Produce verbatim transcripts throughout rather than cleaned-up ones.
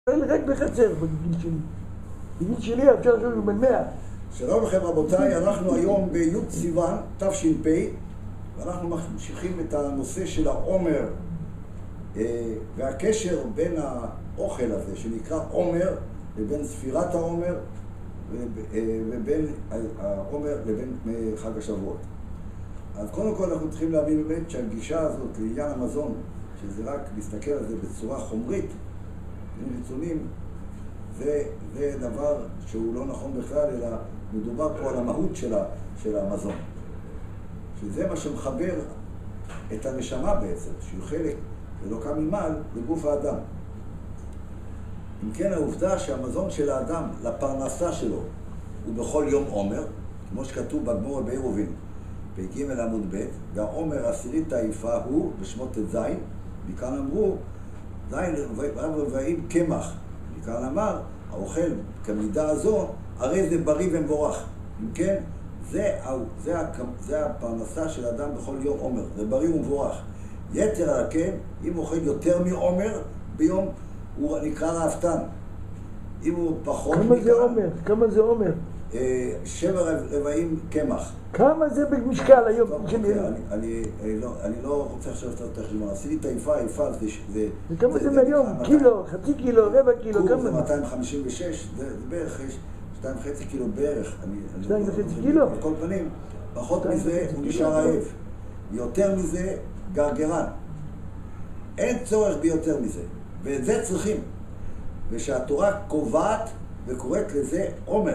רק בחצר בגיל שלי. בגיל שלי אפשר לשאול בן מאה. שלום לכם רבותיי, אנחנו היום בי' סיוון, תש"פ, ואנחנו ממשיכים את הנושא של העומר והקשר בין האוכל הזה שנקרא עומר לבין ספירת העומר ובין העומר לבין חג השבועות. אז קודם כל אנחנו צריכים להבין באמת שהגישה הזאת לעניין המזון, שזה רק להסתכל על זה בצורה חומרית, חיצוניים, זה, זה דבר שהוא לא נכון בכלל, אלא מדובר פה על המהות של, ה, של המזון. שזה מה שמחבר את הנשמה בעצם, שהוא חלק אלוקה ממעל לגוף האדם. אם כן, העובדה שהמזון של האדם לפרנסה שלו הוא בכל יום עומר, כמו שכתוב בגמרא בעירובין, פ"ג עמוד ב', והעומר עשירית העיפה הוא בשמות ט"ז, מכאן אמרו, זין רבעים קמח, מכאן אמר, האוכל כמידה הזו, הרי זה בריא ומבורך. אם כן, זה, זה, זה הפרנסה של אדם בכל יום עומר, זה בריא ומבורך. יתר על כן, אם אוכל יותר מעומר, ביום הוא נקרא ראוותן. אם הוא פחות כמה מכאן, זה עומר? כמה זה עומר? אה, שבע רבעים קמח. כמה זה במשקל היום? טוב, אוקיי, אני, אני, אני, לא, אני לא רוצה עכשיו את החשבון. עשיתי את העיפה, העיפה זה... זה וכמה זה, זה מהיום? קילו, חצי קילו, רבע קילו, קוב כמה? זה מאתיים חמישים ושש, זה, זה בערך שתיים וחצי קילו בערך. שתיים וחצי קילו? על כל פנים, פחות מזה הוא נשאר רעב. יותר מזה גרגרן. אין צורך ביותר מזה, ואת זה צריכים. ושהתורה קובעת וקוראת לזה עומר.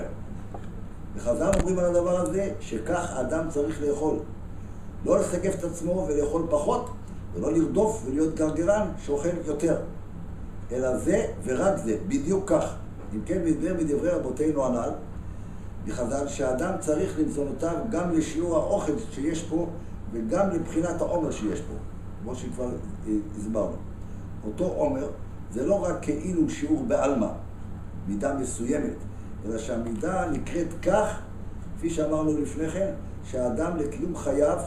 וחז"ל אומרים על הדבר הזה שכך האדם צריך לאכול. לא לסגף את עצמו ולאכול פחות, ולא לרדוף ולהיות גרגרן שאוכל יותר. אלא זה ורק זה, בדיוק כך. אם כן, מדבר מדברי רבותינו הנ"ל, בחז"ל שהאדם צריך למזונותיו גם לשיעור האוכל שיש פה, וגם לבחינת העומר שיש פה, כמו שכבר הסברנו. אותו עומר זה לא רק כאילו שיעור בעלמא, מידה מסוימת, אלא שהמידה נקראת כך, כפי שאמרנו לפני כן, שהאדם לקיום חייו,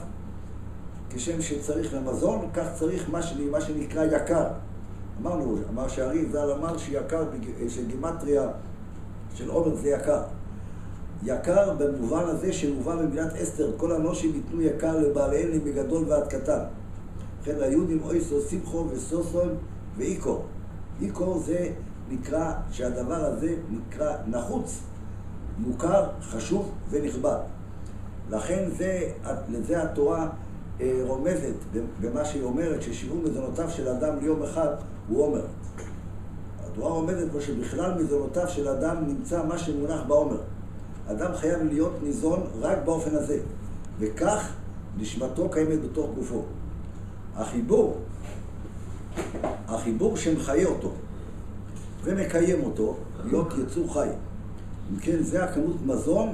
כשם שצריך למזון, כך צריך מה, שני, מה שנקרא יקר. אמרנו, אמר שהרי ז"ל אמר שיקר, שגימטריה של עומר זה יקר. יקר במובן הזה שמובן במגילת אסתר, כל אנושים ייתנו יקר לבעליהם מגדול ועד קטן. לכן ליהודים אויסו שמחו וסוסון ואיקור. איקור זה נקרא, שהדבר הזה נקרא נחוץ, מוכר, חשוב ונכבד. לכן זה, לזה התורה רומזת במה שהיא אומרת, ששיעור מזונותיו של אדם ליום אחד הוא עומר. התורה רומזת פה שבכלל מזונותיו של אדם נמצא מה שמונח בעומר. אדם חייב להיות ניזון רק באופן הזה, וכך נשמתו קיימת בתוך גופו. החיבור, החיבור שמחיה אותו ומקיים אותו, להיות יצור חי. אם כן, זה הכמות מזון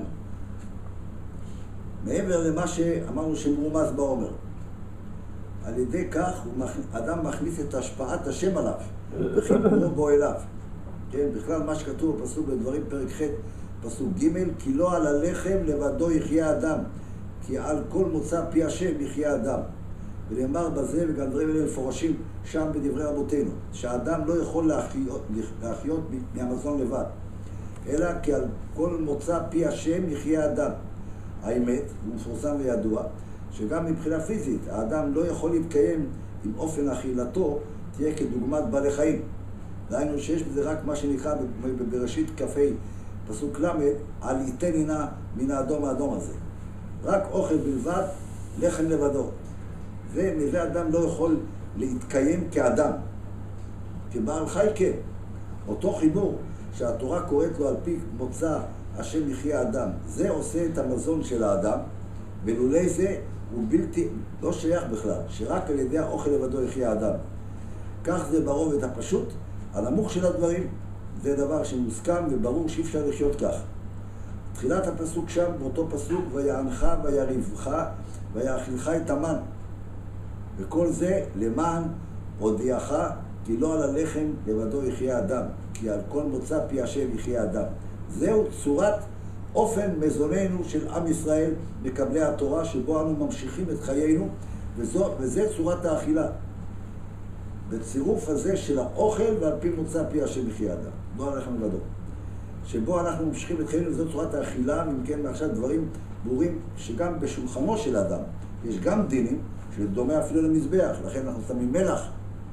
מעבר למה שאמרנו שמרומז בעומר. על ידי כך אדם מכניס את השפעת השם עליו וחיבורו בו אליו. כן, בכלל מה שכתוב בפסוק בדברים פרק ח' פסוק ג', כי לא על הלחם לבדו יחיה אדם, כי על כל מוצא פי השם יחיה אדם. ונאמר בזה, וגם דברים אלה מפורשים שם בדברי רבותינו, שהאדם לא יכול להחיות, להחיות מהמזון לבד, אלא כי על כל מוצא פי השם יחיה אדם. האמת, הוא מפורסם וידוע, שגם מבחינה פיזית, האדם לא יכול להתקיים עם אופן אכילתו, תהיה כדוגמת בעלי חיים. דהיינו שיש בזה רק מה שנקרא בראשית כ"ה, פסוק למד, על ייתן הנה מן האדום האדום הזה. רק אוכל בלבד, לחם לבדו. ומזה אדם לא יכול להתקיים כאדם. כבעל חי כן. אותו חיבור שהתורה קוראת לו על פי מוצא השם יחיה אדם, זה עושה את המזון של האדם, ולולי זה הוא בלתי, לא שייך בכלל, שרק על ידי האוכל לבדו יחיה אדם. כך זה ברובד הפשוט, הנמוך של הדברים, זה דבר שמוסכם וברור שאי אפשר לחיות כך. תחילת הפסוק שם, באותו פסוק, ויענך ויריבך ויאכילך את המן. וכל זה למען הודיעך, כי לא על הלחם לבדו יחיה אדם, כי על כל מוצא פי השם יחיה אדם. זהו צורת אופן מזוננו של עם ישראל, מקבלי התורה, שבו אנו ממשיכים את חיינו, וזו, וזה צורת האכילה. בצירוף הזה של האוכל ועל פי מוצא פי השם יחיה אדם. לא הלחם לבדו. שבו אנחנו ממשיכים את חיינו, וזאת צורת האכילה, אם כן מעכשיו דברים ברורים שגם בשולחנו של האדם יש גם דינים שדומה אפילו למזבח, לכן אנחנו שמים מלח.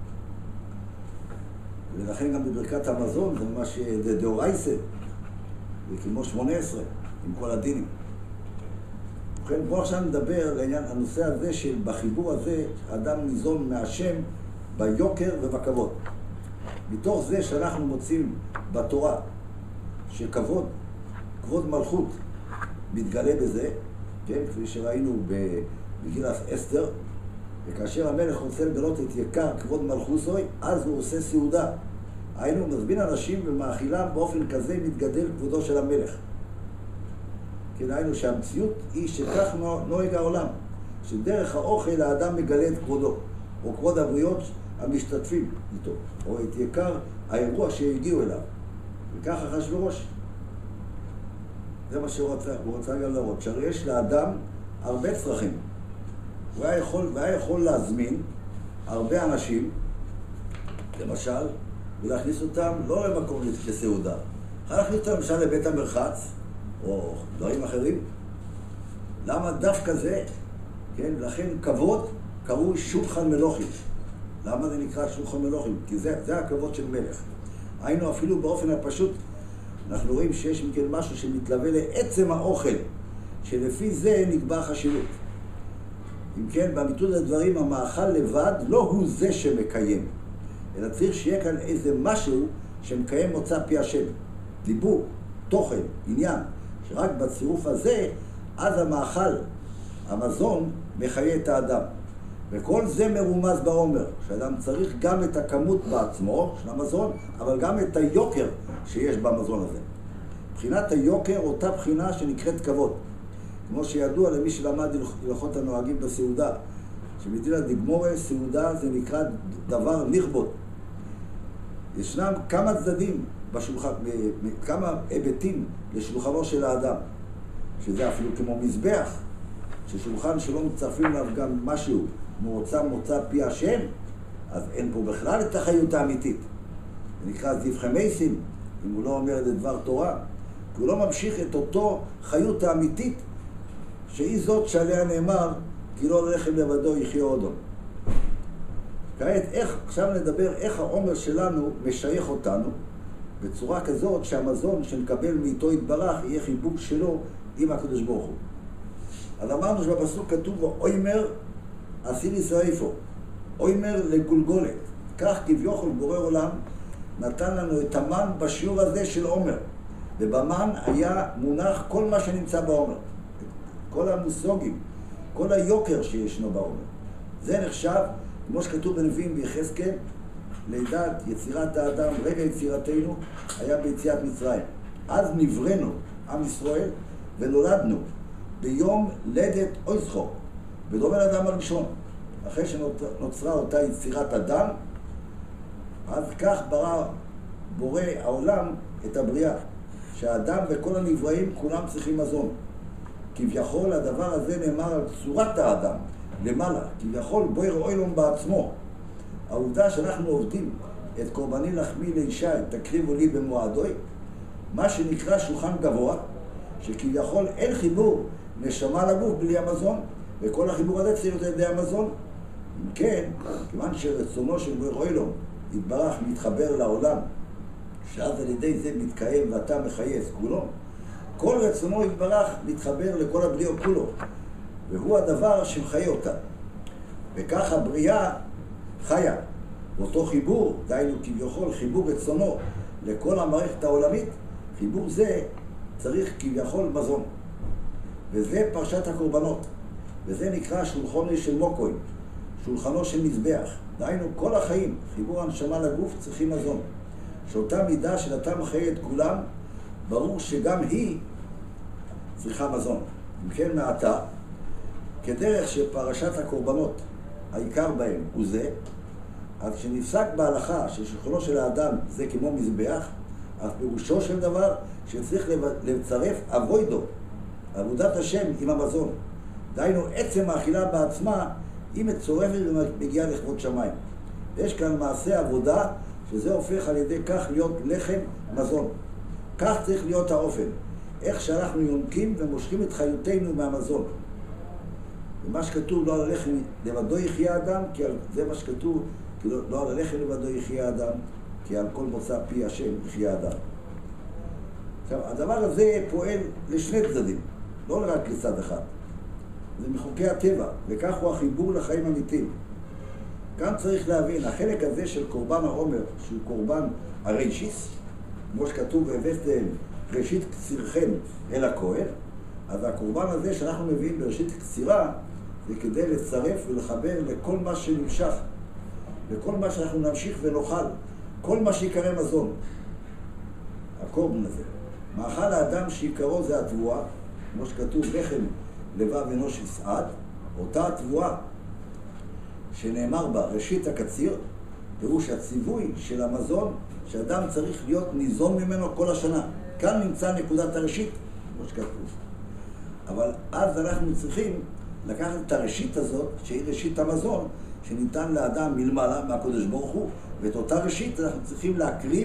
ולכן גם בברכת המזון זה ממש דאורייסה, זה כמו שמונה עשרה עם כל הדינים. ובכן, בואו עכשיו נדבר לעניין הנושא הזה של בחיבור הזה, האדם ניזון מהשם ביוקר ובכבוד. מתוך זה שאנחנו מוצאים בתורה שכבוד, כבוד מלכות מתגלה בזה, כן, כפי שראינו במגילת אסתר, וכאשר המלך רוצה לגלות את יקר כבוד מלכוסוי, אז הוא עושה סעודה. היינו מזמין אנשים ומאכילם באופן כזה מתגדל כבודו של המלך. כן, היינו שהמציאות היא שכך נוהג העולם, שדרך האוכל האדם מגלה את כבודו, או כבוד הבריות המשתתפים איתו, או את יקר האירוע שהגיעו אליו. וככה אחשוורוש. זה מה שהוא רוצה, הוא רוצה גם להראות, שהרי יש לאדם הרבה צרכים. הוא היה יכול, הוא היה יכול להזמין הרבה אנשים, למשל, ולהכניס אותם לא למקום לסעודה. יכול להכניס אותם למשל לבית המרחץ, או דברים אחרים. למה דווקא זה? כן, לכן כבוד קראו שולחן מלוכים. למה זה נקרא שולחן מלוכים? כי זה, זה הכבוד של מלך. היינו אפילו באופן הפשוט, אנחנו רואים שיש מכן משהו שמתלווה לעצם האוכל, שלפי זה נקבע החשיבות. אם כן, באמיתות הדברים, המאכל לבד לא הוא זה שמקיים, אלא צריך שיהיה כאן איזה משהו שמקיים מוצא פי השם. דיבור, תוכן, עניין, שרק בצירוף הזה, אז המאכל, המזון, מחיה את האדם. וכל זה מרומז בעומר, שאדם צריך גם את הכמות בעצמו של המזון, אבל גם את היוקר שיש במזון הזה. בחינת היוקר, אותה בחינה שנקראת כבוד. כמו שידוע למי שלמד הלכות הנוהגים בסעודה, שבדין הדגמורה, סעודה זה נקרא דבר לכבוד. ישנם כמה צדדים בשולחן, כמה היבטים לשולחנו של האדם, שזה אפילו כמו מזבח, ששולחן שלא מצרפים עליו גם משהו, מוצא מוצא פי השם, אז אין פה בכלל את החיות האמיתית. זה נקרא זבחי מייסים, אם הוא לא אומר את דבר תורה, כי הוא לא ממשיך את אותו חיות האמיתית, שהיא זאת שעליה נאמר, כי לא לחם לבדו יחיה אודום. כעת, איך, עכשיו נדבר איך העומר שלנו משייך אותנו, בצורה כזאת שהמזון שנקבל מאיתו יתברך יהיה חיבוק שלו עם הקדוש ברוך הוא. אז אמרנו שבפסוק כתוב, אוימר אסיר ישראיפו, אוימר לגולגולת. כך כביכול בורא עולם נתן לנו את המן בשיעור הזה של עומר. ובמן היה מונח כל מה שנמצא בעומר. כל המושגים, כל היוקר שישנו בעומר. זה נחשב, כמו שכתוב בנביאים ביחזקאל, לידת יצירת האדם, רגע יצירתנו, היה ביציאת מצרים. אז נבראנו, עם ישראל, ונולדנו ביום לידת אויזכו, בדומה לאדם הראשון. אחרי שנוצרה אותה יצירת אדם, אז כך ברא בורא העולם את הבריאה, שהאדם וכל הנבראים כולם צריכים מזון. כביכול הדבר הזה נאמר על צורת האדם, למעלה, כביכול בוער אוילום בעצמו. העובדה שאנחנו עובדים את קורבני לחמי לאישה, תקריבו לי במועדוי, מה שנקרא שולחן גבוה, שכביכול אין חיבור נשמה לגוף בלי המזון, וכל החיבור הזה צריך להיות על ידי המזון. אם כן, כיוון שרצונו של בוער אוילום יתברך מתחבר לעולם, שאז על ידי זה מתקיים ואתה מחייס כולו, כל רצונו יתברך מתחבר לכל הבריאות כולו, והוא הדבר שמחיה אותה. וכך הבריאה חיה. באותו חיבור, דהיינו כביכול חיבור רצונו לכל המערכת העולמית, חיבור זה צריך כביכול מזון. וזה פרשת הקורבנות. וזה נקרא שולחנו של מוקוי, שולחנו של מזבח. דהיינו כל החיים, חיבור הנשמה לגוף, צריכים מזון. שאותה מידה של אתה מחיה את כולם, ברור שגם היא צריכה מזון. אם כן מעתה, כדרך שפרשת הקורבנות, העיקר בהם הוא זה, אז כשנפסק בהלכה ששולחנו של האדם זה כמו מזבח, אז פירושו של דבר שצריך לצרף אבוידו, עבודת השם עם המזון. דהיינו, עצם האכילה בעצמה היא מצורפת ומגיעה לכבוד שמיים. יש כאן מעשה עבודה, שזה הופך על ידי כך להיות לחם מזון. כך צריך להיות האופן. איך שאנחנו יונקים ומושכים את חיותנו מהמזון. ומה שכתוב, לא על הלחם לבדו יחיה אדם, כי זה מה שכתוב, כי לא, לא על הלחם לבדו יחיה אדם, כי על כל מוצא פי השם יחיה אדם. עכשיו, הדבר הזה פועל לשני צדדים, לא רק לצד אחד. זה מחוקי הטבע, וכך הוא החיבור לחיים אמיתיים. כאן צריך להבין, החלק הזה של קורבן העומר, שהוא קורבן הרישיס, כמו שכתוב והבאתם ראשית קצירכם אל הכהן, אז הקורבן הזה שאנחנו מביאים בראשית קצירה, זה כדי לצרף ולחבר לכל מה שנמשך, לכל מה שאנחנו נמשיך ונאכל, כל מה שיקרא מזון. הקורבן הזה. מאכל האדם שעיקרו זה התבואה, כמו שכתוב לחם לבב אנוש יסעד, אותה התבואה שנאמר בה ראשית הקציר, פירוש הציווי של המזון שאדם צריך להיות ניזון ממנו כל השנה. כאן נמצא נקודת הראשית, כמו שכתוב. אבל אז אנחנו צריכים לקחת את הראשית הזאת, שהיא ראשית המזון, שניתן לאדם מלמעלה מהקדוש ברוך הוא, ואת אותה ראשית אנחנו צריכים להקריב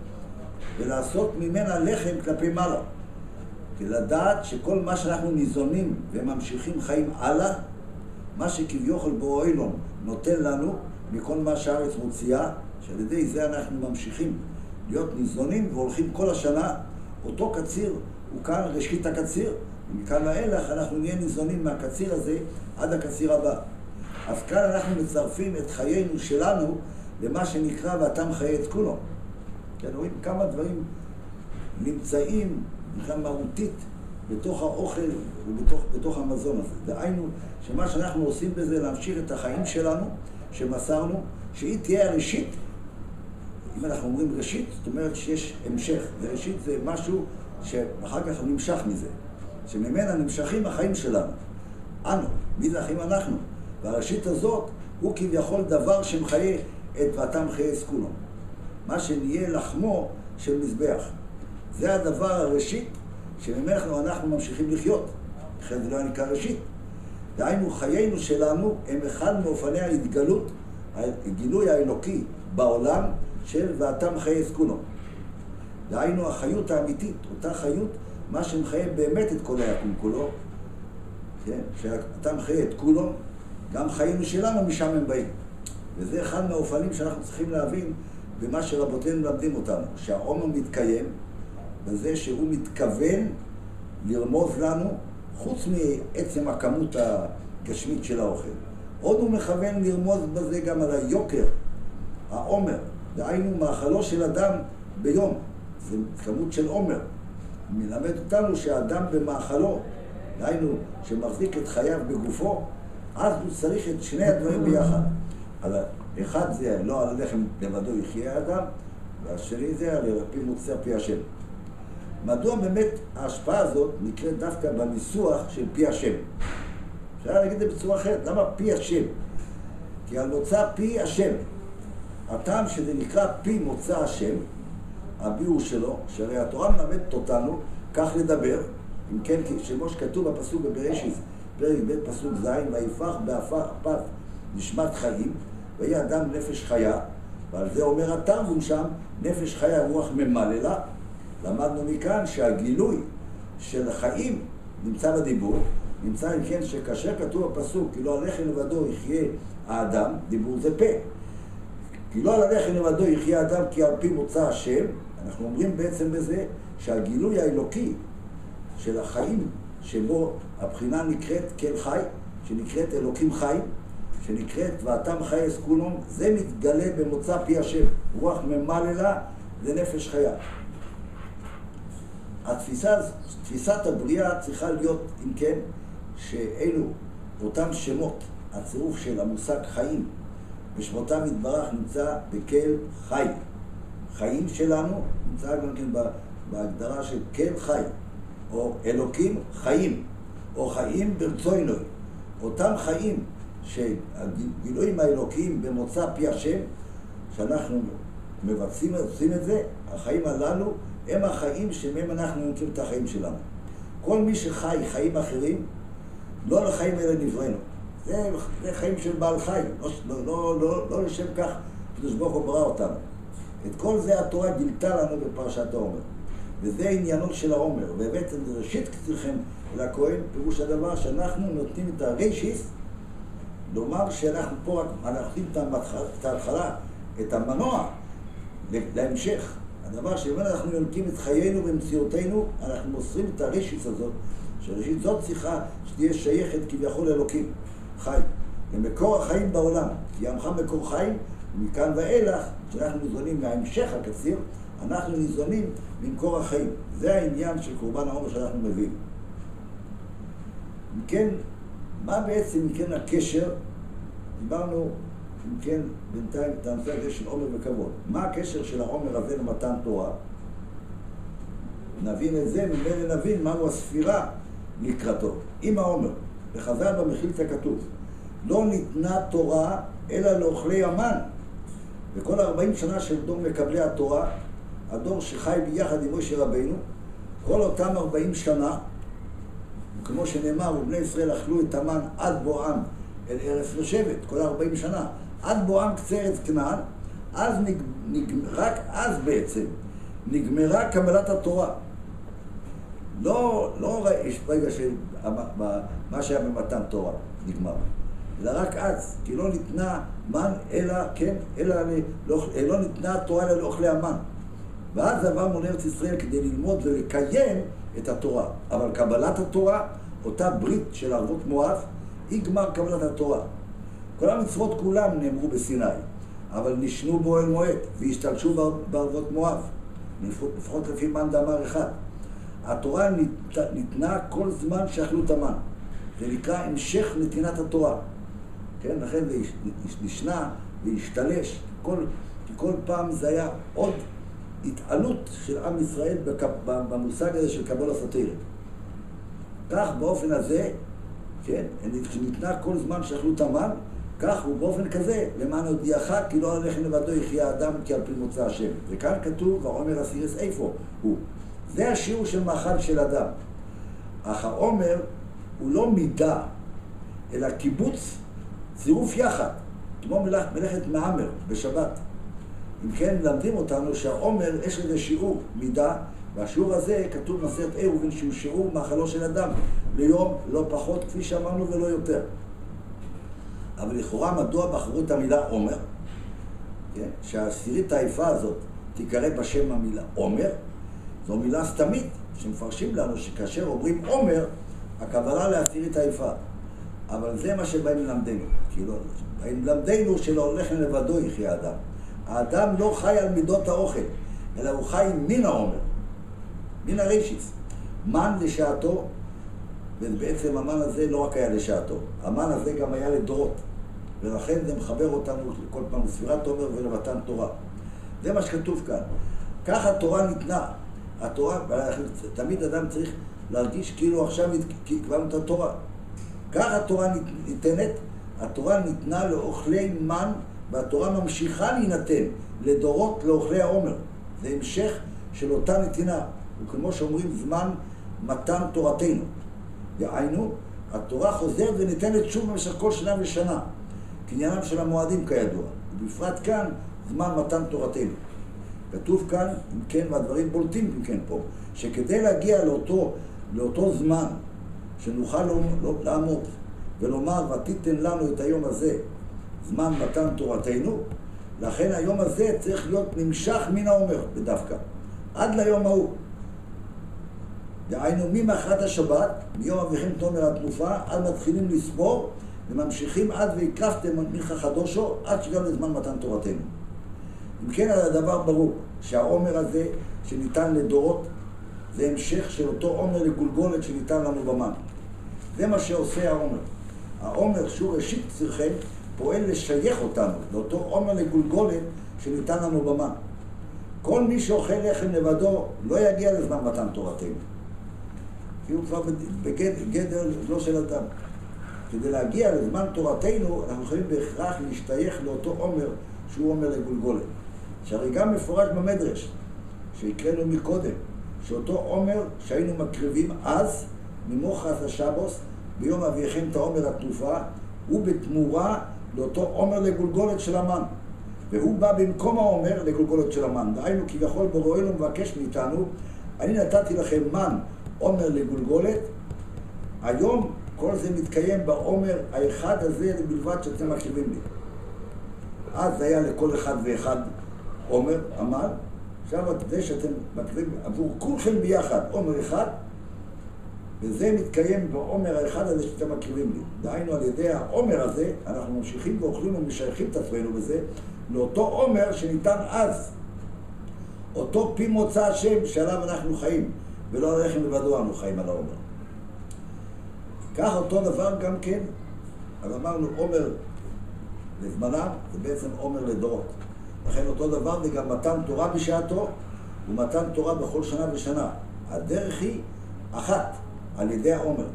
ולעשות ממנה לחם כלפי מעלה. כי לדעת שכל מה שאנחנו ניזונים וממשיכים חיים הלאה, מה שכביכול בורא עולם נותן לנו מכל מה שהארץ מוציאה, שעל ידי זה אנחנו ממשיכים להיות ניזונים והולכים כל השנה. אותו קציר הוא כאן ראשית הקציר, ומכאן לאילך אנחנו נהיה ניזונים מהקציר הזה עד הקציר הבא. אז כאן אנחנו מצרפים את חיינו שלנו למה שנקרא ואתם חיי את כולו. כן, רואים כמה דברים נמצאים מבחינה מהותית בתוך האוכל ובתוך בתוך המזון הזה. דהיינו שמה שאנחנו עושים בזה להמשיך את החיים שלנו שמסרנו, שהיא תהיה הראשית. אם אנחנו אומרים ראשית, זאת אומרת שיש המשך. וראשית זה משהו שאחר כך נמשך מזה, שממנה נמשכים החיים שלנו. אנו, מי זה החיים אנחנו? והראשית הזאת הוא כביכול דבר שמחיה את ואתם חיי את כולו. מה שנהיה לחמו של מזבח. זה הדבר הראשית שממנו אנחנו ממשיכים לחיות. לכן זה לא נקרא ראשית. דהיינו, חיינו שלנו הם אחד מאופני ההתגלות, הגילוי האלוקי בעולם של ואתם חיי את כולו. דהיינו, החיות האמיתית, אותה חיות, מה שמחיה באמת את כל היקום כולו, כן? שאתם חיי את כולו, גם חיינו שלנו משם הם באים. וזה אחד מהאופנים שאנחנו צריכים להבין במה שרבותינו מלמדים אותנו, שהעומר מתקיים בזה שהוא מתכוון לרמוז לנו, חוץ מעצם הכמות הגשמית של האוכל. עוד הוא מכוון לרמוז בזה גם על היוקר, העומר, דהיינו מאכלו של אדם ביום, זה כמות של עומר. מלמד אותנו שהאדם במאכלו, דהיינו שמחזיק את חייו בגופו, אז הוא צריך את שני הדברים ביחד. אחד זה לא על הלחם לבדו יחיה האדם, והשני זה על פי מוצא פי השם. מדוע באמת ההשפעה הזאת נקראת דווקא בניסוח של פי השם? אפשר להגיד את זה בצורה אחרת, למה פי השם? כי על מוצא פי השם, הטעם שזה נקרא פי מוצא השם, הביאור שלו, שהרי התורה מלמדת אותנו כך לדבר, אם כן, כמו שכתוב בפסוק בבראשית, פרק ב' פסוק ז', ויפח באפך פת נשמת חיים, ויהיה אדם נפש חיה, ועל זה אומר התרגום שם, נפש חיה רוח ממללה. למדנו מכאן שהגילוי של החיים נמצא בדיבור, נמצא אם כן שכאשר כתוב בפסוק, כי לא על לחם לבדו יחיה האדם, דיבור זה פה. כי לא על הלחם לבדו יחיה האדם כי על פי מוצא השם, אנחנו אומרים בעצם בזה שהגילוי האלוקי של החיים, שבו הבחינה נקראת כל חי, שנקראת אלוקים חי, שנקראת ואתם חי אסכולון, זה מתגלה במוצא פי השם. רוח ממללה זה נפש חיה. התפיסה, תפיסת הבריאה צריכה להיות, אם כן, שאלו אותם שמות, הצירוף של המושג חיים, בשמותם יתברך נמצא בכל חי. חיים שלנו נמצא גם כן בהגדרה של כל חי, או אלוקים חיים, או חיים ברצונו. אותם חיים שהגילויים האלוקיים במוצא פי השם, שאנחנו מבצעים עושים את זה, החיים הללו הם החיים שמהם אנחנו נמצאים את החיים שלנו. כל מי שחי חיים אחרים, לא לחיים אלה נבראנו. זה, זה חיים של בעל חי, לא, לא, לא, לא, לא לשם כך הקדוש ברוך הוא ברא אותנו. את כל זה התורה גילתה לנו בפרשת העומר. וזה עניינו של העומר. ובעצם זה ראשית קצירכם אל הכהן, פירוש הדבר שאנחנו נותנים את הראשיס, לומר שאנחנו פה רק נותנים את ההתחלה, את המנוע, להמשך. הדבר שבאמת אנחנו יונקים את חיינו ומציאותינו, אנחנו מוסרים את הראשיס הזאת, שהראשית זאת צריכה שתהיה שייכת כביכול אלוקים, חי. למקור החיים בעולם, כי עמך מקור חיים, ומכאן ואילך, כשאנחנו ניזונים מההמשך הקציר, אנחנו ניזונים ממקור החיים. זה העניין של קורבן העומר שאנחנו מביאים. אם כן, מה בעצם אם כן הקשר? דיברנו, אם כן, בינתיים את הנושא הזה של עומר וכבוד. מה הקשר של העומר הזה למתן תורה? נבין את זה, ממילא נבין מהו הספירה לקראתו. עם העומר, בחז"ל במחילתא כתוב, לא ניתנה תורה אלא לאוכלי המן. וכל ארבעים שנה של דור מקבלי התורה, הדור שחי ביחד עם משה רבינו, כל אותם ארבעים שנה, כמו שנאמר, ובני ישראל אכלו את המן עד בואם אל ארץ לשבת, כל ארבעים שנה, עד בואם קצה ארץ כנען, אז נג, נג, רק אז בעצם נגמרה קבלת התורה. לא, לא יש רגע של מה שהיה במתן תורה נגמר, אלא רק אז, כי לא ניתנה מן אלא, כן, אלא לא, לא ניתנה תורה אלא לאוכלי המן. ואז עברנו לארץ ישראל כדי ללמוד ולקיים את התורה. אבל קבלת התורה, אותה ברית של ערבות מואב, היא גמר קבלת התורה. כל המצוות כולם נאמרו בסיני, אבל נשנו באוהל מועד והשתלשו בערבות מואב, לפחות לפי מאן דאמר אחד. התורה ניתנה כל זמן שאכלו את המן. זה נקרא המשך נתינת התורה. כן, לכן זה נשנה והשתלש. כל, כל פעם זה היה עוד התעלות של עם ישראל במושג הזה של קבלה סתירית. כך באופן הזה, כן, ניתנה כל זמן שאכלו את המן, כך הוא באופן כזה, למען הודיעך כי לא הלך לבדו יחיה האדם כי על פי מוצא השם. וכאן כתוב, העומר הסירס איפה הוא. זה השיעור של מאכל של אדם. אך העומר הוא לא מידה, אלא קיבוץ, צירוף יחד, כמו מלאכת, מלאכת מעמר בשבת. אם כן, למדים אותנו שהעומר יש לזה שיעור מידה, והשיעור הזה כתוב מסכת עירובין שהוא שיעור מאכלו של אדם, ליום לא פחות, כפי שאמרנו, ולא יותר. אבל לכאורה מדוע בחרו את המילה עומר? כן? שהעשירית העיפה הזאת תיקרא בשם המילה עומר, זו מילה סתמית, שמפרשים לנו שכאשר אומרים עומר, הכוונה לעשירית העיפה. אבל זה מה שבאים ללמדנו. כאילו, באים ללמדנו שלא הולך לבדו יחיה האדם. האדם לא חי על מידות האוכל, אלא הוא חי מן העומר, מן הרישיס. מן לשעתו, ובעצם המן הזה לא רק היה לשעתו, המן הזה גם היה לדורות, ולכן זה מחבר אותנו כל פעם לספירת עומר ולמתן תורה. זה מה שכתוב כאן. כך התורה ניתנה. התורה, תמיד אדם צריך להרגיש כאילו עכשיו קבלנו את התורה. כך התורה ניתנת, התורה ניתנה לאוכלי מן, והתורה ממשיכה להינתן לדורות לאוכלי העומר. זה המשך של אותה נתינה, וכמו שאומרים זמן מתן תורתנו. דהיינו, התורה חוזרת וניתנת שוב במשך כל שנה ושנה, כעניינם של המועדים כידוע, ובפרט כאן זמן מתן תורתנו. כתוב כאן, אם כן, והדברים בולטים אם כן פה, שכדי להגיע לאותו, לאותו זמן שנוכל לעמוד ולומר ותיתן לנו את היום הזה זמן מתן תורתנו, לכן היום הזה צריך להיות נמשך מן העומר בדווקא עד ליום ההוא. דהיינו ממחרת השבת, מיום אביכם תומר התנופה, עד מתחילים לספור וממשיכים עד ויקרפתם מנחה חדושו עד שגם לזמן מתן תורתנו. אם כן, הדבר ברור שהעומר הזה שניתן לדורות זה המשך של אותו עומר לגולגולת שניתן לנו במן. זה מה שעושה העומר. העומר שהוא ראשית צריכם פועל לשייך אותנו לאותו עומר לגולגולת שניתן לנו במן. כל מי שאוכל לחם לבדו לא יגיע לזמן מתן תורתנו, כי הוא כבר בגדר לא של אדם. כדי להגיע לזמן תורתנו אנחנו יכולים בהכרח להשתייך לאותו עומר שהוא עומר לגולגולת. שהרי גם מפורש במדרש שהקראנו מקודם, שאותו עומר שהיינו מקריבים אז ממוחרת השבוס ביום אביכם את העומר התנופה, הוא בתמורה לאותו עומר לגולגולת של המן. והוא בא במקום העומר לגולגולת של המן. דהיינו, כביכול בורא עולם מבקש מאיתנו, אני נתתי לכם מן עומר לגולגולת, היום כל זה מתקיים בעומר האחד הזה בלבד שאתם מקריבים לי. אז זה היה לכל אחד ואחד עומר, המן, עכשיו זה שאתם מקריבים עבור כולכם ביחד עומר אחד, וזה מתקיים בעומר האחד הזה שאתם מקריבים לי. דהיינו, על ידי העומר הזה אנחנו ממשיכים ואוכלים ומשייכים את עצמנו בזה לאותו עומר שניתן אז, אותו פי מוצא השם שעליו אנחנו חיים, ולא הלחם לבדו אנו חיים על העומר. כך אותו דבר גם כן, אז אמרנו עומר לזמנם, זה בעצם עומר לדורות. לכן אותו דבר וגם מתן תורה בשעתו, ומתן תורה בכל שנה ושנה. הדרך היא אחת, על ידי העומר.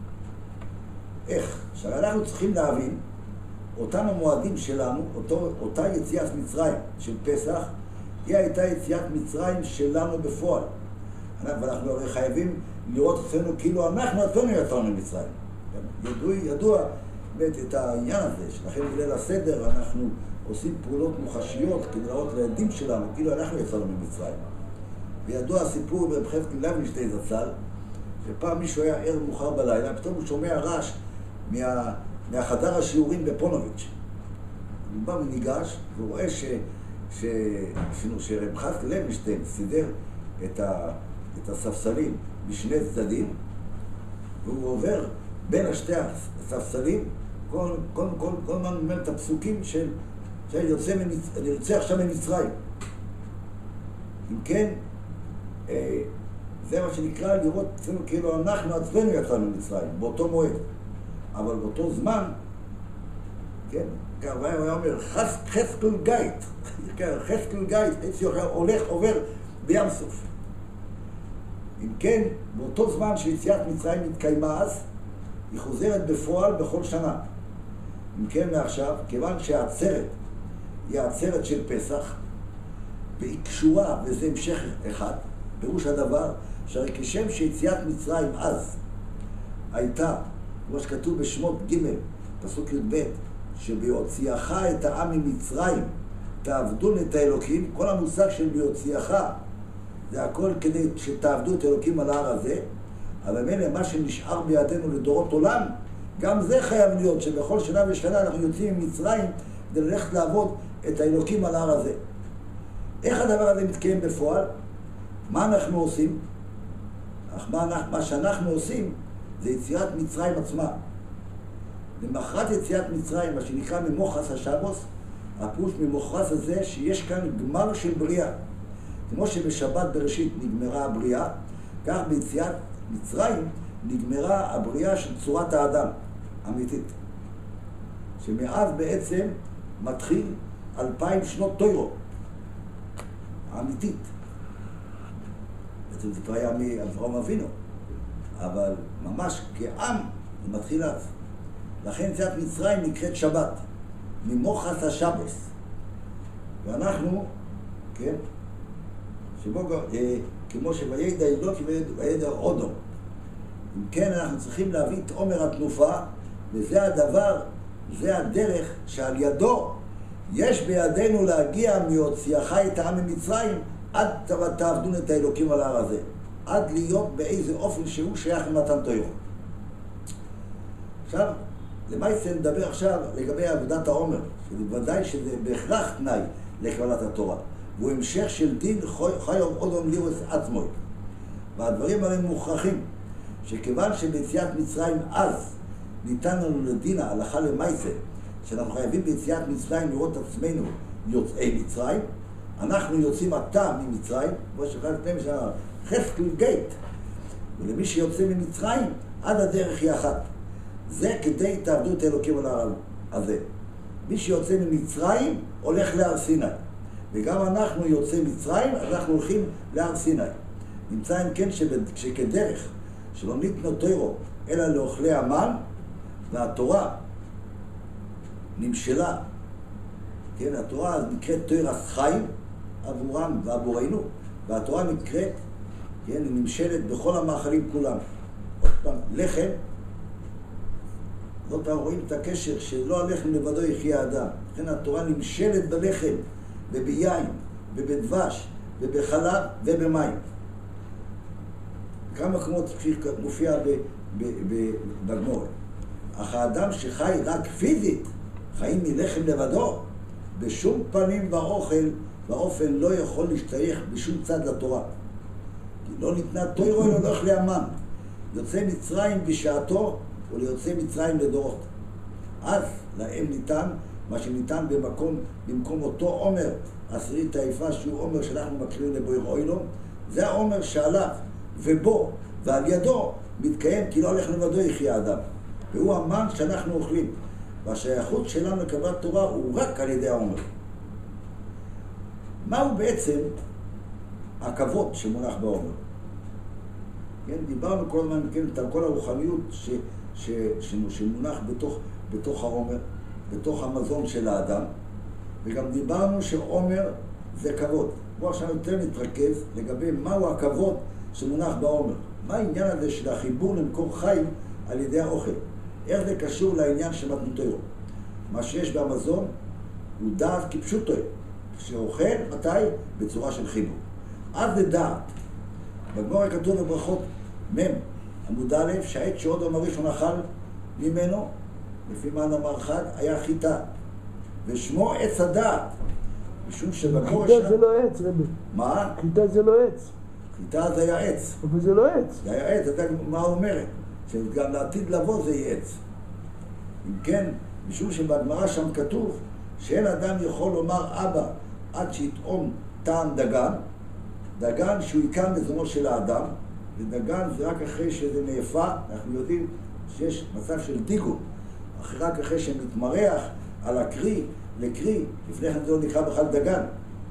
איך? עכשיו אנחנו צריכים להבין, אותם המועדים שלנו, אותו, אותה יציאת מצרים של פסח, היא הייתה יציאת מצרים שלנו בפועל. ואנחנו הרי חייבים לראות אצלנו כאילו אנחנו עצמנו יצאנו ממצרים. ידוע, ידוע באמת את העניין הזה, שלכן בליל הסדר אנחנו עושים פעולות מוחשיות כדי להראות לילדים שלנו כאילו אנחנו יצאנו ממצרים. וידוע הסיפור ברב חזקאל לוינשטיין זצ"ל, שפעם מישהו היה ער מאוחר בלילה, פתאום הוא שומע רעש מה, מהחדר השיעורים בפונוביץ'. הוא בא וניגש, והוא רואה ש, ש, ש, שרב חזקאל לוינשטיין סידר את, ה, את הספסלים בשני צדדים, והוא עובר בין השתי הספסלים, כל, כל, כל, כל הזמן אומר את הפסוקים של שאני יוצא, ממצ... יוצא עכשיו ממצרים. אם כן, אה, זה מה שנקרא לראות אצלנו כאילו אנחנו עצמנו יצאנו ממצרים, באותו מועד. אבל באותו זמן, כן, כך הוא היה אומר, חזקאל גייט, חזקאל גייט, הולך, עובר בים סוף. אם כן, באותו זמן שיציאת מצרים התקיימה אז, היא חוזרת בפועל בכל שנה. אם כן, מעכשיו, כיוון שהעצרת היא העצרת של פסח, והיא קשורה, וזה המשך אחד, פירוש הדבר, שהרי כשם שיציאת מצרים אז הייתה, כמו שכתוב בשמות ג' פסוק י"ב, שביוציאך את העם ממצרים תעבדון את האלוקים, כל המושג של ביוציאך זה הכל כדי שתעבדו את האלוקים על ההר הזה, אבל מילא מה שנשאר בידינו לדורות עולם, גם זה חייב להיות שבכל שנה ושנה אנחנו יוצאים ממצרים כדי ללכת לעבוד את האלוקים על ההר הזה. איך הדבר הזה מתקיים בפועל? מה אנחנו עושים? מה, מה שאנחנו עושים זה יציאת מצרים עצמה. למחרת יציאת מצרים, מה שנקרא ממוחס השבוס, הפירוש ממוחס הזה שיש כאן גמר של בריאה. כמו שבשבת בראשית נגמרה הבריאה, כך ביציאת מצרים נגמרה הבריאה של צורת האדם, אמיתית. שמאז בעצם מתחיל אלפיים שנות תוירו, האמיתית. בעצם זה כבר היה מאברהם אבינו, אבל ממש כעם זה מתחיל אז. לכן יציאת מצרים נקראת שבת, ממוחס השבוס. ואנחנו, כן, שבו, אה, כמו שוידע אלוקים וידע אודום. אם כן, אנחנו צריכים להביא את עומר התנופה, וזה הדבר, זה הדרך שעל ידו יש בידינו להגיע מהוציאך את העם ממצרים עד תעבדון את האלוקים על ההר הזה. עד להיות באיזה אופן שהוא שייך למתן תורה. עכשיו, למעשה נדבר עכשיו לגבי עבודת העומר, שבוודאי שזה בהכרח תנאי לקבלת התורה. והוא המשך של דין חיוב אודום לירוס עצמוי. והדברים הרי מוכרחים, שכיוון שביציאת מצרים אז ניתן לנו לדין ההלכה למעשה, שאנחנו חייבים ביציאת מצרים לראות עצמנו יוצאי מצרים, אנחנו יוצאים עתה ממצרים, כמו שאחד לפני משנה, חזקאל גייט, ולמי שיוצא ממצרים, עד הדרך היא אחת. זה כדי תעבדו את האלוקים על ההר הזה. מי שיוצא ממצרים הולך להר סיני. וגם אנחנו יוצאי מצרים, אנחנו הולכים להר סיני. נמצא אם כן שכדרך שלא ניתנו תוירו אלא לאוכלי המן, והתורה נמשלה, כן, התורה נקראת תוירס חיים עבורם ועבורנו, והתורה נקראת, כן, היא נמשלת בכל המאכלים כולם. עוד פעם, לחם, זאת רואים את הקשר שלא הלחם לבדו יחיה האדם. לכן התורה נמשלת בלחם וביין ובדבש ובחלב ובמים. כמה מקומות מופיע בגמרא. אך האדם שחי רק פיזית, חיים מלחם לבדו, בשום פנים ואוכל ואופן לא יכול להשתייך בשום צד לתורה. כי לא ניתנה תוירו אלא לא אכלי המן. יוצא מצרים בשעתו וליוצא מצרים לדורות. אז להם ניתן מה שניתן במקום, במקום אותו עומר עשירית היפה, שהוא עומר שאנחנו מכירים לבויר אוילום, זה העומר שעליו ובו ועל ידו מתקיים כי לא הולך לבדו יחיה האדם. והוא המן שאנחנו אוכלים. והשייכות שלנו לקבלת תורה הוא רק על ידי העומר. מהו בעצם הכבוד שמונח בעומר? כן, דיברנו כל הזמן, כן, על כל הרוחניות ש, ש, ש, שמונח בתוך, בתוך העומר, בתוך המזון של האדם, וגם דיברנו שעומר זה כבוד. בואו עכשיו יותר נתרכז לגבי מהו הכבוד שמונח בעומר. מה העניין הזה של החיבור למקור חיים על ידי האוכל? איך זה קשור לעניין של מתנותיו? מה שיש במזון הוא דעת כפשוטו. שאוכל, מתי? בצורה של חיבור. אז זה דעת. בגמרא כתוב בברכות מ' עמוד א', שהעת שעוד אמר ראשון אכל ממנו, לפי מה אמר אחד, היה חיטה. ושמו עץ הדעת. משום שבגמרא חיטה זה לא עץ, רבי. מה? חיטה זה לא עץ. חיטה זה היה עץ. אבל זה לא עץ. זה היה עץ, אתה יודע מה אומרת? שגם לעתיד לבוא זה יהיה עץ. אם כן, משום שבגמרא שם כתוב שאין אדם יכול לומר אבא עד שיטעום טעם דגן, דגן שהוא עיקר מזונו של האדם, ודגן זה רק אחרי שזה נאפה, אנחנו יודעים שיש מצב של דיגו, רק אחרי שמתמרח על הקרי, לקרי, לפני כן זה לא נקרא בכלל דגן.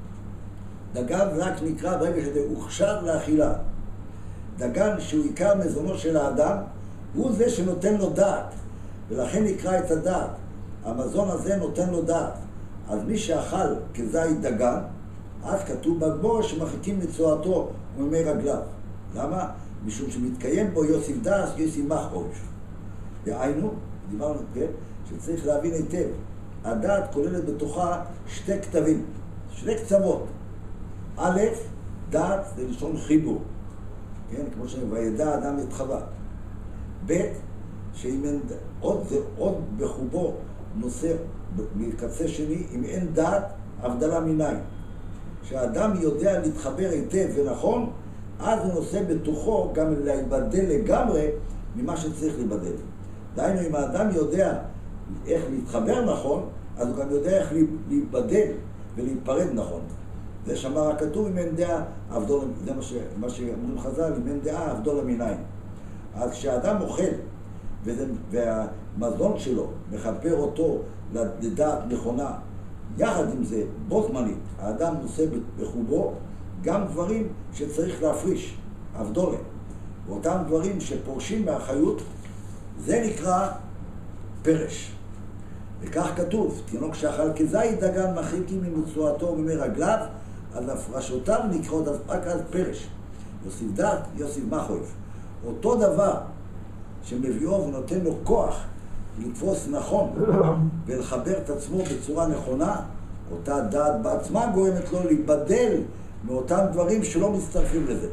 דגן רק נקרא ברגע שזה הוכשר לאכילה. דגן שהוא עיקר מזונו של האדם, הוא זה שנותן לו דעת, ולכן נקרא את הדעת. המזון הזה נותן לו דעת. אז מי שאכל כזית דגן, אז כתוב בגמרא שמרחיקים מצואתו וממי רגליו. למה? משום שמתקיים בו יוסיף דעת, יוסיף מחרוש. דהיינו, דיברנו, כן, שצריך להבין היטב. הדעת כוללת בתוכה שתי כתבים, שני קצוות. א', דעת זה לשון חיבור. כן, כמו שאני, וידע אדם את חווה. ב', שאם אין, עוד זה עוד בחובו נושא מקצה שני, אם אין דעת, הבדלה מניין. כשאדם יודע להתחבר היטב ונכון, אז הוא נושא בתוכו גם להיבדל לגמרי ממה שצריך להיבדל. דהיינו, אם האדם יודע איך להתחבר נכון, אז הוא גם יודע איך להיבדל ולהיפרד נכון. זה שאמר הכתוב, אם אין דעה, הבדול, זה מה, ש, מה שאומרים חז"ל, אם אין דעה, הבדול המיניים. אז כשאדם אוכל, וזה, והמזון שלו מחבר אותו לדעת נכונה, יחד עם זה, בו זמנית, האדם נושא בחובו גם דברים שצריך להפריש, הבדולה. ואותם דברים שפורשים מהחיות, זה נקרא פרש. וכך כתוב, תינוק שאכל כזית דגן מרחיקים ממצואתו וממי רגליו, אז הפרשותיו נקראות רק אז פרש. יוסיף דעת, יוסיף מחרוש. אותו דבר שמביאו ונותן לו כוח לתפוס נכון ולחבר את עצמו בצורה נכונה, אותה דעת בעצמה גורמת לו להיבדל מאותם דברים שלא מצטרפים לזה.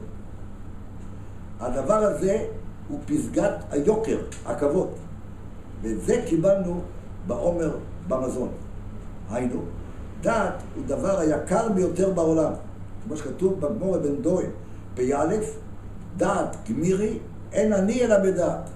הדבר הזה הוא פסגת היוקר, הכבוד. ואת זה קיבלנו בעומר במזון. היינו, דעת הוא דבר היקר ביותר בעולם. כמו שכתוב בגמרא בן דורן, פ"א, דעת גמירי, אין עני אלא בדעת.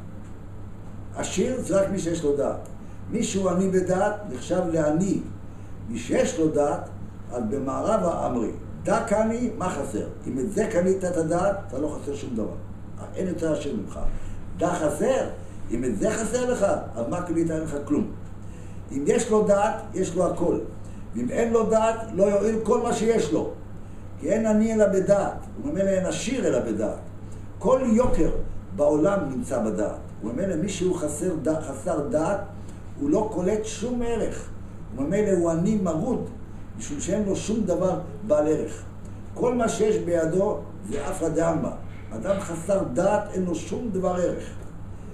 עשיר זה רק מי שיש לו דעת. מי שהוא עני בדעת נחשב לעני. מי שיש לו דעת, אז במערב האמרי, דע קני, מה חסר? אם את זה קנית את הדעת, אתה לא חסר שום דבר. אין יותר עשיר ממך. דע חסר, אם את זה חסר לך, אז מה קנית? אין לך כלום. אם יש לו דעת, יש לו הכל. ואם אין לו דעת, לא יועיל כל מה שיש לו. כי אין עני אלא בדעת. הוא ממילא אין עשיר אלא בדעת. כל יוקר בעולם נמצא בדעת. הוא ממילא מי שהוא חסר, חסר דעת, הוא לא קולט שום ערך. הוא ממילא הוא עני מרוד, משום שאין לו שום דבר בעל ערך. כל מה שיש בידו זה אפרא דעלמא. אדם חסר דעת, אין לו שום דבר ערך.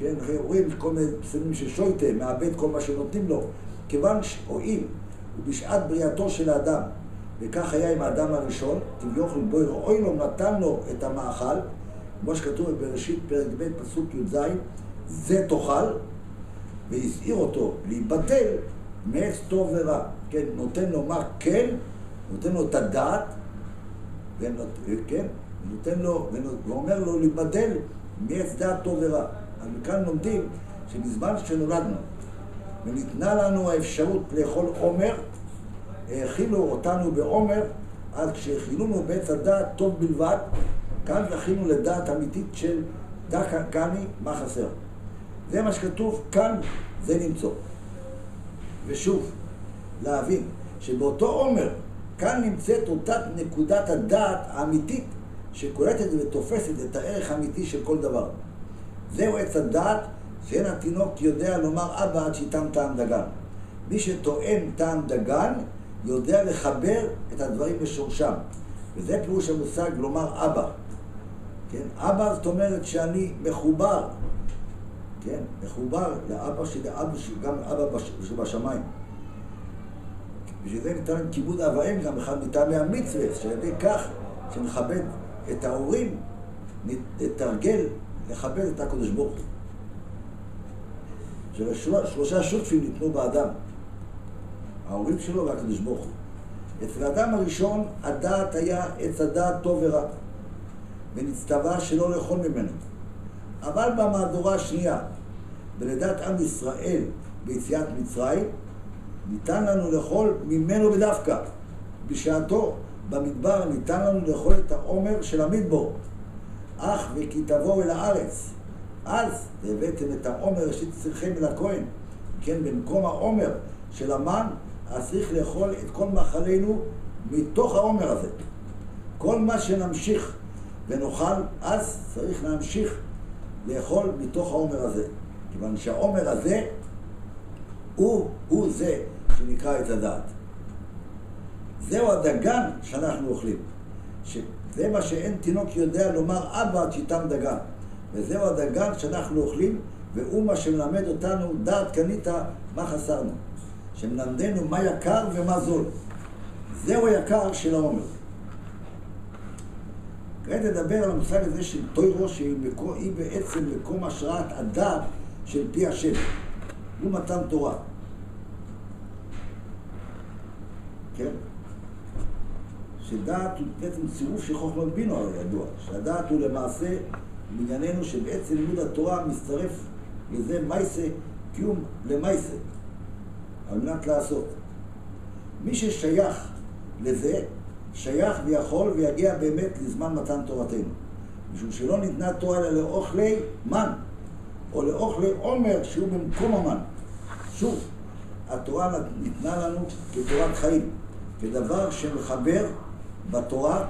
כן, רואים כל מיני פסמים ששויטה, מאבד כל מה שנותנים לו, כיוון שהואיל ובשעת בריאתו של האדם, וכך היה עם האדם הראשון, כביכול בוי רואי לו, נתן לו את המאכל, כמו שכתוב בראשית פרק ב' פסוק י"ז, זה תאכל, והזהיר אותו להיבטל מעץ טוב ורע. כן, נותן לו מה כן, נותן לו את הדעת, כן, נותן לו, ואומר לו להיבטל מעץ דעת טוב ורע. אז מכאן לומדים שבזמן שנולדנו, וניתנה לנו האפשרות לאכול עומר, האכילו אותנו בעומר, אז כשהאכילונו בעץ הדעת טוב בלבד, כאן זכינו לדעת אמיתית של דא קני מה חסר. זה מה שכתוב כאן, זה למצוא. ושוב, להבין שבאותו עומר, כאן נמצאת אותה נקודת הדעת האמיתית שקולטת ותופסת את הערך האמיתי של כל דבר. זהו עץ הדעת שאין התינוק יודע לומר אבא עד שיתם טעם דגן. מי שטוען טעם דגן יודע לחבר את הדברים בשורשם. וזה פירוש המושג לומר אבא. כן? אבא זאת אומרת שאני מחובר. כן? מחובר לאבא שלי, אבא שלי, גם אבא שבשמיים. בשביל זה ניתן כיבוד אב ואם גם אחד מטעמי המצווה, שעל ידי כך שנכבד את ההורים, נתרגל לכבד את הקדוש ברוך הוא. שלושה שותפים ניתנו באדם, ההורים שלו והקדוש ברוך הוא. אצל האדם הראשון הדעת היה עץ הדעת טוב ורע, ונצטווה שלא לאכול ממנו. אבל במהדורה השנייה, בלידת עם ישראל ביציאת מצרים, ניתן לנו לאכול ממנו בדווקא. בשעתו במדבר ניתן לנו לאכול את העומר של המדבור. אך וכי תבואו אל הארץ, אז הבאתם את העומר שצריכם אל הכהן. כן, במקום העומר של המן, אז צריך לאכול את כל מאכלנו מתוך העומר הזה. כל מה שנמשיך ונאכל, אז צריך להמשיך לאכול מתוך העומר הזה. כיוון שהעומר הזה הוא, הוא זה שנקרא את הדעת. זהו הדגן שאנחנו אוכלים. שזה מה שאין תינוק יודע לומר אבא עד שיתם דגן. וזהו הדגן שאנחנו אוכלים, והוא מה שמלמד אותנו דעת קנית מה חסרנו. שמלמדנו מה יקר ומה זול. זהו היקר של העומר. כעת נדבר על המושג הזה של תוירו, שהיא בעצם מקום השראת הדעת של פי השם. הוא מתן תורה. כן? שדעת הוא בעצם צירוף של חוכמה בינו הידוע. שהדעת הוא למעשה בענייננו שבעצם לימוד התורה מצטרף לזה מייסה, קיום למייסה. על מנת לעשות. מי ששייך לזה, שייך ויכול ויגיע באמת לזמן מתן תורתנו. משום שלא ניתנה תורה אלא לאוכלי מן, או לאוכלי עומר שהוא במקום המן. שוב, התורה ניתנה לנו כתורת חיים, כדבר שמחבר בתורה,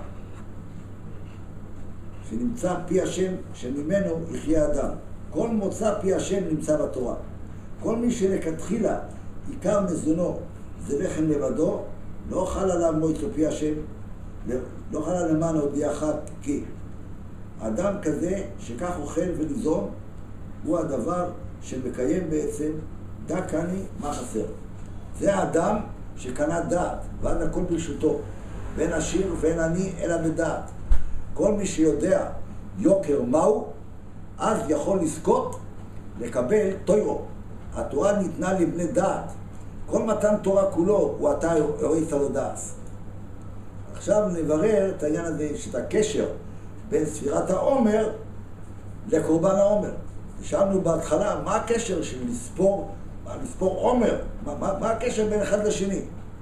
שנמצא פי השם, שממנו יחיה אדם. כל מוצא פי השם נמצא בתורה. כל מי שלכתחילה עיקר מזונו זה לחם לבדו, לא חל עליו מועצת פי השם, לא חל עליו למען הודיע אחת, כי האדם כזה שכך אוכל וניזון, הוא הדבר שמקיים בעצם דא קני מה חסר. זה האדם שקנה דעת, ועד הכל ברשותו, ואין עשיר ואין עני אלא בדעת. כל מי שיודע יוקר מהו, אז יכול לזכות לקבל תוירו. התורה ניתנה לבני דעת. כל מתן תורה כולו הוא אתה הוריס לו דעת. עכשיו נברר את העניין הזה, שאת הקשר בין ספירת העומר לקורבן העומר. שאלנו בהתחלה, מה הקשר של לספור, מה, לספור עומר? מה, מה, מה הקשר בין אחד לשני?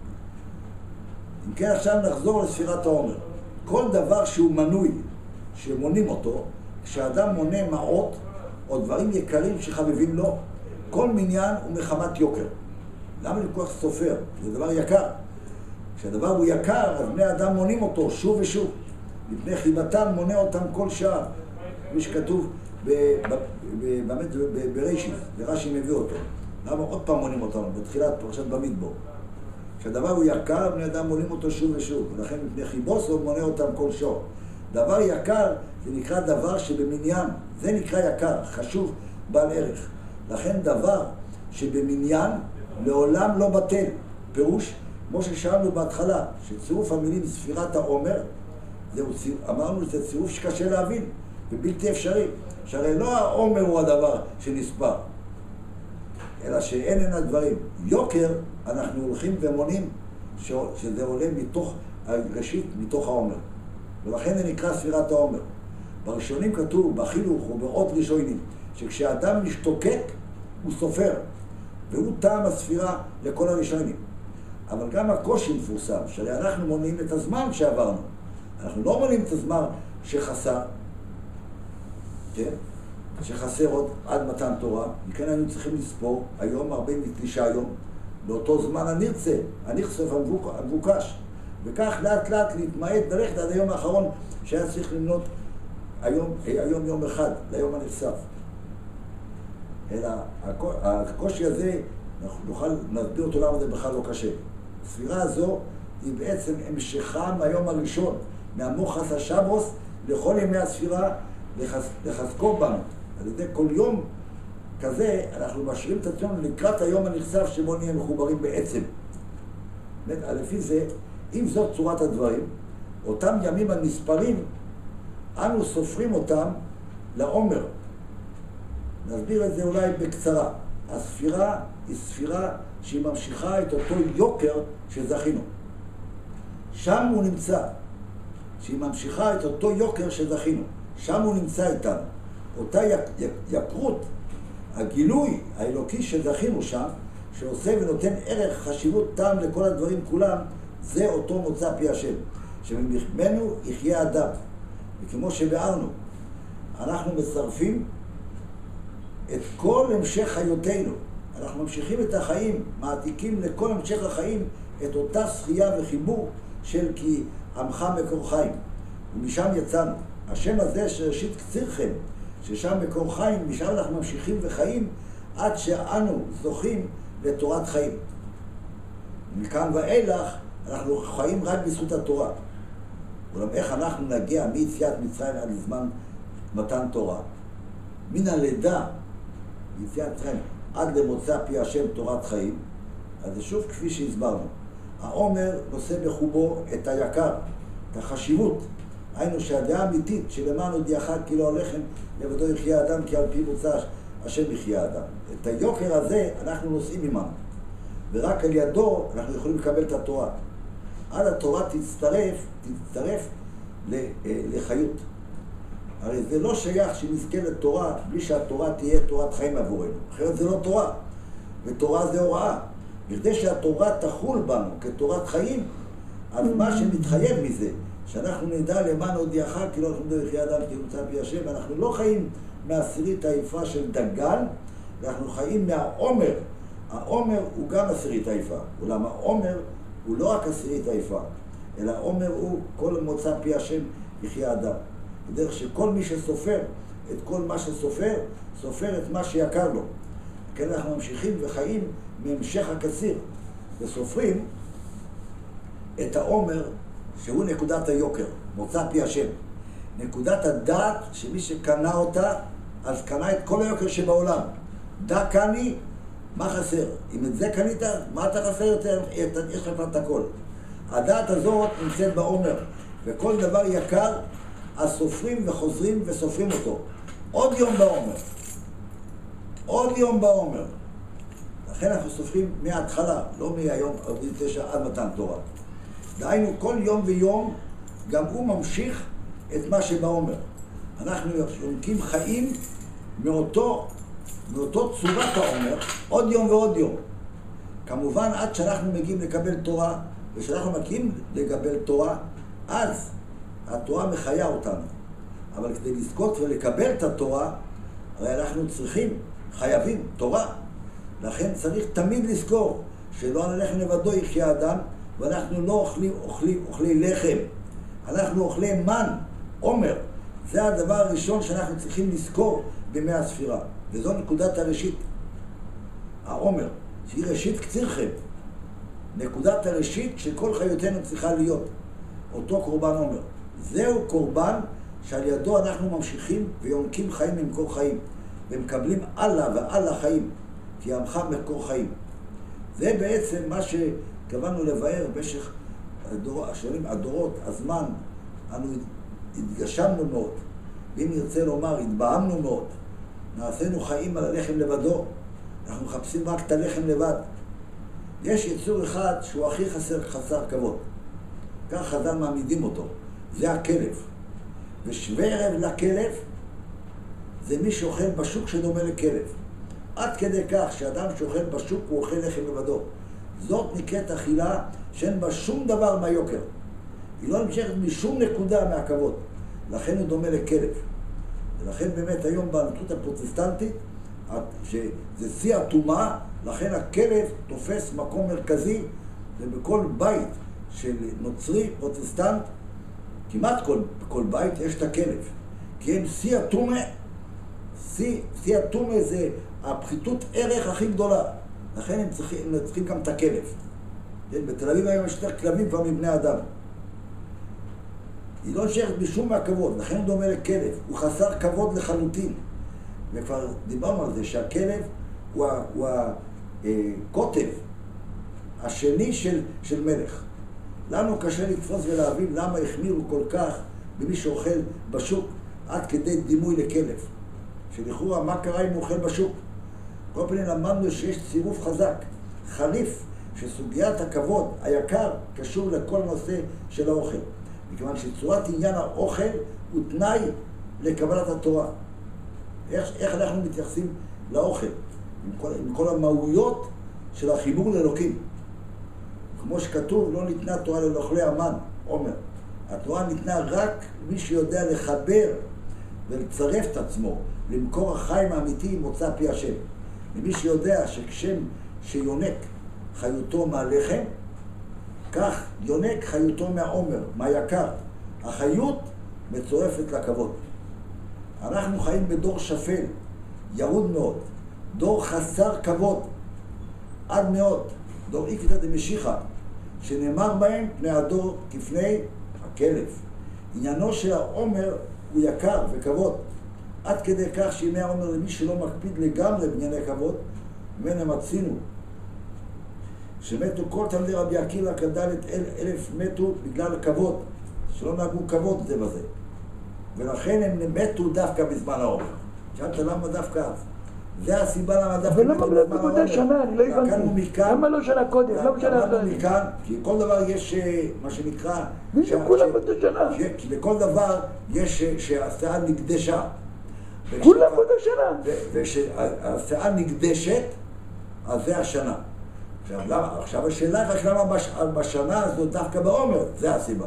אם כן, עכשיו נחזור לספירת העומר. כל דבר שהוא מנוי, שמונים אותו, כשאדם מונה מעות או דברים יקרים שחבבים לו, כל מניין הוא מחמת יוקר. למה לקוח סופר? זה דבר יקר. כשהדבר הוא יקר, אז בני אדם מונים אותו שוב ושוב. לפני חיבתם מונה אותם כל שעה. מי שכתוב באמת בראשית, ורש"י מביא אותו. למה עוד פעם מונים אותם? בתחילת פרשת במדבר. כשהדבר הוא יקר, בני אדם מונים אותו שוב ושוב. ולכן לפני חיבוסו מונה אותם כל שעה. דבר יקר זה נקרא דבר שבמניין. זה נקרא יקר. חשוב בעל ערך. לכן דבר שבמניין לעולם לא בטל. פירוש, כמו ששאלנו בהתחלה, שצירוף המילים ספירת העומר, זהו, אמרנו שזה צירוף שקשה להבין ובלתי אפשרי. שהרי לא העומר הוא הדבר שנספר, אלא שאין אין הדברים. יוקר, אנחנו הולכים ומונים שזה עולה מתוך, ראשית, מתוך העומר. ולכן זה נקרא ספירת העומר. בראשונים כתוב, בחילוך ובאות ראשונים, שכשאדם משתוקק, הוא סופר, והוא טעם הספירה לכל הראשונים. אבל גם הקושי מפורסם, שהרי אנחנו מונים את הזמן שעברנו. אנחנו לא מונים את הזמן שחסר, כן? שחסר עוד עד מתן תורה, וכן היינו צריכים לספור, היום ארבעים ותשעה יום, באותו זמן הנרצה, הנכסף המבוקש, וכך לאט לאט להתמעט ללכת עד היום האחרון שהיה צריך למנות היום, היום יום אחד, ליום הנכסף. אלא הקושי הזה, אנחנו נוכל להסביר אותו למה זה בכלל לא קשה. הספירה הזו היא בעצם המשכה מהיום הראשון, מהמוחס השבוס לכל ימי הספירה לחז... לחזקו בנו. על ידי כל יום כזה אנחנו משאירים את עצמנו לקראת היום הנכסף שבו נהיה מחוברים בעצם. לפי זה, אם זאת צורת הדברים, אותם ימים הנספרים, אנו סופרים אותם לעומר. נסביר את זה אולי בקצרה. הספירה היא ספירה שהיא ממשיכה את אותו יוקר שזכינו. שם הוא נמצא, שהיא ממשיכה את אותו יוקר שזכינו. שם הוא נמצא איתנו. אותה יק, יק, יקרות, הגילוי האלוקי שזכינו שם, שעושה ונותן ערך, חשיבות, טעם לכל הדברים כולם, זה אותו מוצא פי השם, שממנו יחיה אדם. וכמו שבארנו, אנחנו מצרפים את כל המשך חיותינו. אנחנו ממשיכים את החיים, מעתיקים לכל המשך החיים את אותה זכייה וחיבור של כי עמך מקור חיים. ומשם יצאנו. השם הזה שראשית קצירכם, ששם מקור חיים, משם אנחנו ממשיכים וחיים עד שאנו זוכים לתורת חיים. מכאן ואילך אנחנו חיים רק בזכות התורה. אולם איך אנחנו נגיע מיציאת מצרים עד לזמן מתן תורה? מן הלידה, מיציאת מצרים, עד למוצא פי השם תורת חיים, אז זה שוב כפי שהסברנו. העומר נושא בחובו את היקר, את החשיבות. היינו שהדעה האמיתית שלמען הודיעך כי לא הלחם לבדו יחיה אדם כי על פי מוצא השם יחיה אדם. את היוקר הזה אנחנו נושאים עמנו, ורק על ידו אנחנו יכולים לקבל את התורה. עד התורה תצטרף, תצטרף לחיות. הרי זה לא שייך שנזכה לתורה בלי שהתורה תהיה תורת חיים עבורנו. אחרת זה לא תורה, ותורה זה הוראה. בכדי שהתורה תחול בנו כתורת חיים, אז מה שמתחייב מזה, שאנחנו נדע למען הודיעך כי לא הלכם יחיה אדם כי מוצא פי השם, אנחנו לא חיים מעשירית היפה של דגן, אנחנו חיים מהעומר. העומר הוא גם עשירית היפה, אולם העומר הוא לא רק עשירית היפה, אלא העומר הוא כל מוצא פי השם יחיה אדם. בדרך שכל מי שסופר את כל מה שסופר, סופר את מה שיקר לו. כן, אנחנו ממשיכים וחיים מהמשך הקציר, וסופרים את העומר שהוא נקודת היוקר, מוצא פי השם. נקודת הדעת שמי שקנה אותה, אז קנה את כל היוקר שבעולם. דע קני, מה חסר? אם את זה קנית, מה אתה חסר יותר? יש לך את הכל. הדעת הזאת נמצאת בעומר, וכל דבר יקר, אז סופרים וחוזרים וסופרים אותו. עוד יום בעומר. עוד יום בעומר. לכן אנחנו סופרים מההתחלה, לא מהיום ארבעים ותשע עד מתן תורה. דהיינו, כל יום ויום, גם הוא ממשיך את מה שבעומר. אנחנו יונקים חיים מאותו, מאותו צורת העומר, עוד יום ועוד יום. כמובן, עד שאנחנו מגיעים לקבל תורה, ושאנחנו מגיעים לקבל תורה, אז התורה מחיה אותנו. אבל כדי לזכות ולקבל את התורה, הרי אנחנו צריכים, חייבים, תורה. לכן צריך תמיד לזכור שלא נלך לבדו יחיה אדם, ואנחנו לא אוכלים, אוכלים, אוכלי לחם. אנחנו אוכלי מן, עומר. זה הדבר הראשון שאנחנו צריכים לזכור בימי הספירה. וזו נקודת הראשית, העומר, שהיא ראשית קצירכם. נקודת הראשית שכל חיותנו צריכה להיות. אותו קורבן עומר. זהו קורבן שעל ידו אנחנו ממשיכים ויונקים חיים ממקור חיים. ומקבלים הלאה והלאה חיים, כי עמך מקור חיים. זה בעצם מה שקבענו לבאר במשך הדור, השנים, הדורות, הזמן. אנו התגשמנו מאוד, ואם נרצה לומר, התבהמנו מאוד. נעשינו חיים על הלחם לבדו, אנחנו מחפשים רק את הלחם לבד. יש יצור אחד שהוא הכי חסר, חסר כבוד. כך חז"ל מעמידים אותו, זה הכלב. ושווה ערב לכלב זה מי שאוכל בשוק שדומה לכלב. עד כדי כך שאדם שאוכל בשוק הוא אוכל לחם לבדו. זאת נקראת אכילה שאין בה שום דבר מהיוקר. היא לא נמשכת משום נקודה מהכבוד. לכן הוא דומה לכלב. ולכן באמת היום בנצרות הפרוטסטנטית, שזה שיא הטומאה, לכן הכלב תופס מקום מרכזי, ובכל בית של נוצרי, פרוטסטנט, כמעט כל, כל בית יש את הכלב. כי הם שיא הטומאה, שיא, שיא הטומאה זה הפחיתות ערך הכי גדולה. לכן הם צריכים, הם צריכים גם את הכלב. בתל אביב היום יש יותר כלבים כבר מבני אדם. היא לא נשארת בשום מהכבוד, לכן הוא דומה לכלב. הוא חסר כבוד לחלוטין. וכבר דיברנו על זה שהכלב הוא, הוא הקוטב השני של, של מלך. לנו קשה לתפוס ולהבין למה החמירו כל כך במי שאוכל בשוק עד כדי דימוי לכלב. שלכאורה מה קרה אם הוא אוכל בשוק? כל פנים למדנו שיש צירוף חזק, חליף, שסוגיית הכבוד היקר קשור לכל נושא של האוכל. מכיוון שצורת עניין האוכל הוא תנאי לקבלת התורה. איך, איך אנחנו מתייחסים לאוכל? עם כל, עם כל המהויות של החיבור לאלוקים. כמו שכתוב, לא ניתנה תורה לאוכלי המן, עומר. התורה ניתנה רק מי שיודע לחבר ולצרף את עצמו למקור החיים האמיתי מוצא פי השם. למי שיודע שכשם שיונק חיותו מהלחם, כך יונק חיותו מהעומר, מהיקר. החיות מצורפת לכבוד. אנחנו חיים בדור שפל, ירוד מאוד, דור חסר כבוד, עד מאוד, דור עקבתא דמשיחא, שנאמר בהם פני הדור כפני הכלב. עניינו של העומר הוא יקר וכבוד, עד כדי כך שימי העומר למי שלא מקפיד לגמרי בענייני כבוד, ממנו מצינו. שמתו כל תלמידי רבי עקיבא כ"ד אלף מתו בגלל כבוד, שלא נהגו כבוד זה בזה. ולכן הם מתו דווקא בזמן העומר. שאלת למה דווקא אז? זה הסיבה למה דווקא מתו בזמן העומר. אבל למה באותה שנה? אני לא הבנתי. למה לא שנה קודם? למה שנה קודם? מכאן, כי כל דבר יש מה שנקרא... וזה כולם באותה שנה. כי לכל דבר יש שהשאה נקדשה. כולם באותה שנה. וכשהשאה נקדשת, אז זה השנה. עכשיו, למה? עכשיו השאלה רק למה בש... בשנה הזאת דווקא בעומר, זה הסיבה.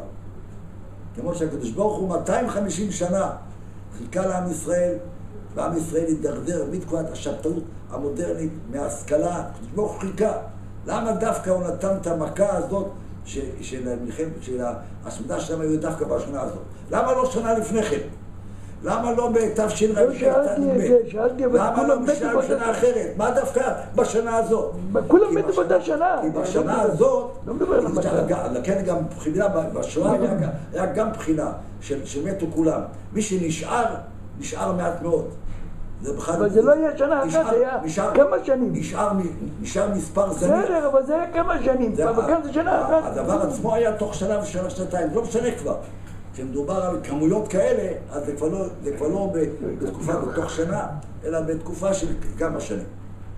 כמו שהקדוש ברוך הוא מאתיים וחמישים שנה חיכה לעם ישראל, ועם ישראל התדרדר מתקופת השבתאות המודרנית, מההשכלה, הקדוש ברוך הוא חיכה. למה דווקא הוא נתן את המכה הזאת ש... של המלחמת, של ההשמדה שלהם היו דווקא בשנה הזאת? למה לא שנה לפני כן? למה לא בתש"ר? לא שאלתי את זה, שאלתי, אבל למה לא בשנה בשנה אחרת? מה דווקא בשנה הזאת? כולם מתו באותה שנה. כי בשנה הזאת, לא מדבר על המצב. לכן גם בחינה, בשואה היה גם בחינה שמתו כולם. מי שנשאר, נשאר מעט מאוד. אבל זה לא היה שנה אחת, זה היה כמה שנים. נשאר מספר זנים. בסדר, אבל זה היה כמה שנים, אבל כאן זה שנה אחת. הדבר עצמו היה תוך שנה ושנה שנתיים, לא משנה כבר. כשמדובר על כמויות כאלה, אז זה כבר לא, זה כבר לא בתקופה בתוך שנה, אלא בתקופה של כמה שנים.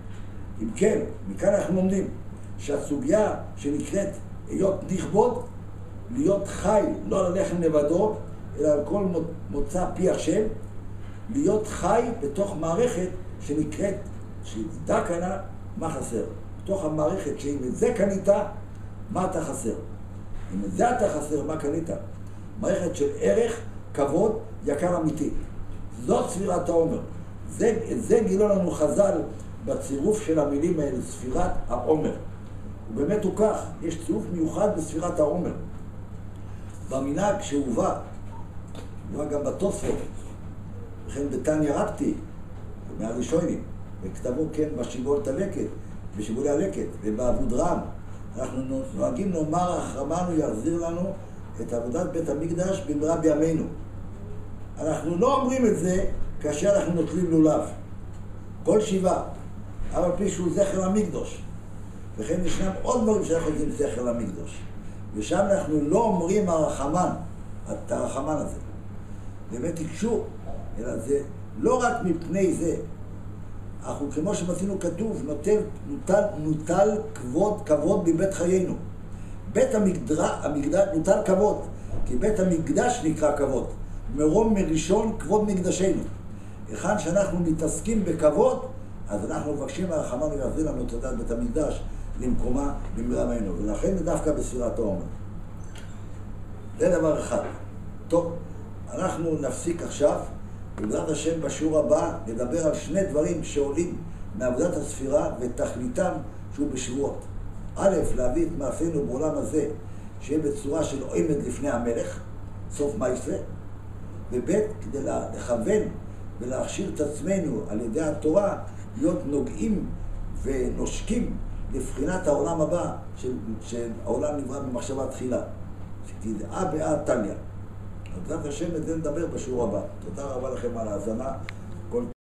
אם כן, מכאן אנחנו לומדים שהסוגיה שנקראת היות נכבוד, להיות חי, לא על הלחם לבדו, אלא על כל מוצא פי השם, להיות חי בתוך מערכת שנקראת, שידע קנה, מה חסר. בתוך המערכת שאם את זה קנית, מה אתה חסר. אם את זה אתה חסר, מה קנית? מערכת של ערך, כבוד, יקר אמיתי. זאת ספירת העומר. זה, זה גילו לנו חז"ל בצירוף של המילים האלה, ספירת העומר. ובאמת הוא כך, יש צירוף מיוחד בספירת העומר. במנהג שהובא, הובא גם בתוספות, וכן בתניא רבתי, מהראשונים, וכתבו כן בשיבולת הלקט, בשיבולי הלקט, ובאבודרם, אנחנו נוהגים לומר, החרמנו יחזיר לנו את עבודת בית המקדש במהרה בימינו. אנחנו לא אומרים את זה כאשר אנחנו נוטלים לולב. כל שבעה, אבל פי שהוא זכר המקדוש. וכן ישנם עוד דברים שאנחנו יודעים זכר המקדוש. ושם אנחנו לא אומרים הרחמן, את הרחמן הזה. באמת תקשו, אלא זה לא רק מפני זה. אנחנו, כמו שמצינו כתוב, נוטל, נוטל, נוטל כבוד, כבוד מבית חיינו. בית המקדש, המקדש נוטל כבוד, כי בית המקדש נקרא כבוד. מרום מראשון כבוד מקדשנו. היכן שאנחנו מתעסקים בכבוד, אז אנחנו מבקשים מהרחמן להחזיר לנו את עדת בית המקדש למקומה במהרה בימינו. ולכן דווקא בספירת העומר. זה דבר אחד. טוב, אנחנו נפסיק עכשיו. בעזרת השם בשיעור הבא נדבר על שני דברים שעולים מעבודת הספירה ותכליתם שהוא בשבועות. א', להביא את מעשינו בעולם הזה שיהיה בצורה של עומד לפני המלך, סוף מייסה, וב', כדי לכוון ולהכשיר את עצמנו על ידי התורה להיות נוגעים ונושקים לבחינת העולם הבא של, של העולם נברא במחשבה תחילה, שתדעה באה תליה. בעזרת השם את זה נדבר בשיעור הבא. תודה רבה לכם על ההאזנה.